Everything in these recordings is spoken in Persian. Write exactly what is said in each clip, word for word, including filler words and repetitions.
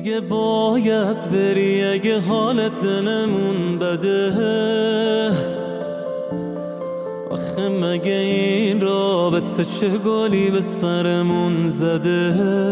دیگه باید بری اگه حال دلمون بده. آخه مگه این رابطه چه گلی به سرمون زده.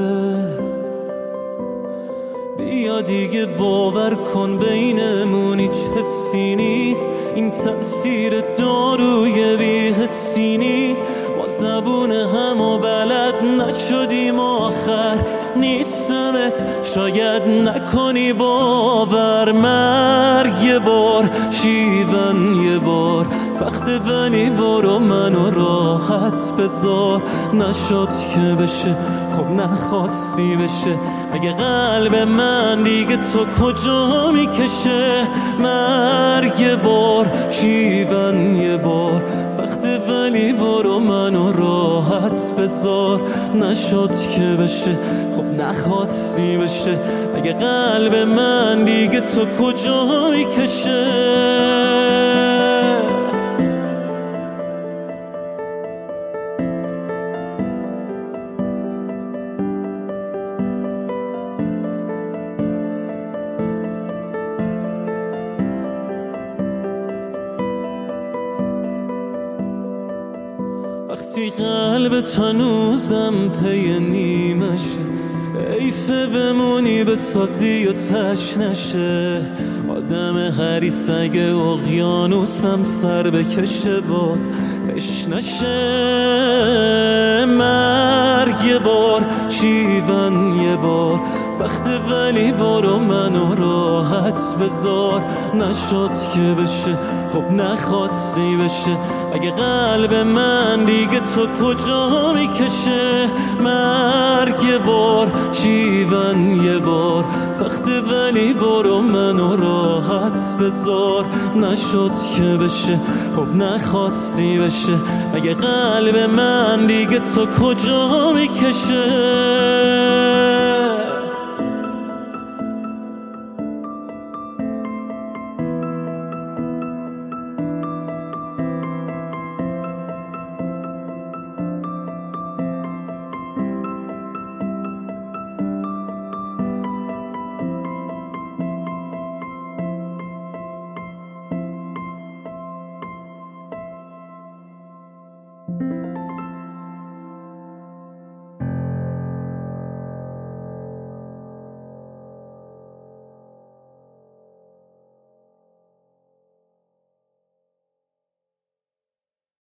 بیا دیگه باور کن بینمون هیچ حسی نیست، این تأثیر داروی بی حسی نیست. ما زبون همو بلد نشدیم آخر نیستمت شاید نکنی باور. مرگ یه بار شیون یه بار سخته ولی برو منو راحت بذار. نشد که بشه خب نخواستی بشه، اگه قلب من دیگه تو کجا میکشه. مرگ یه بار شیون یه بار سخته ولی برو منو راحت بذار. نشد که بشه خب نخواستی بشه، اگه قلب من دیگه تو کجا میکشه. وقتی قلب هنوزم پی نیمشه، ایفه بمونی بسازی و تش نشه. آدم حریص اگه اقیانوسم سر بکشه باز تش نشه. مرگ یه بار شیون یه بار سخته ولی برو منو راحت بذار. نشد که بشه خب نخواستی بشه، اگه قلب من دیگه تو کجا میکشه. مرگ یه بار شیون یه بار سخته ولی برو منو راحت بذار. نشد که بشه خب نخواستی بشه، اگه قلب من دیگه تو کجا میکشه. you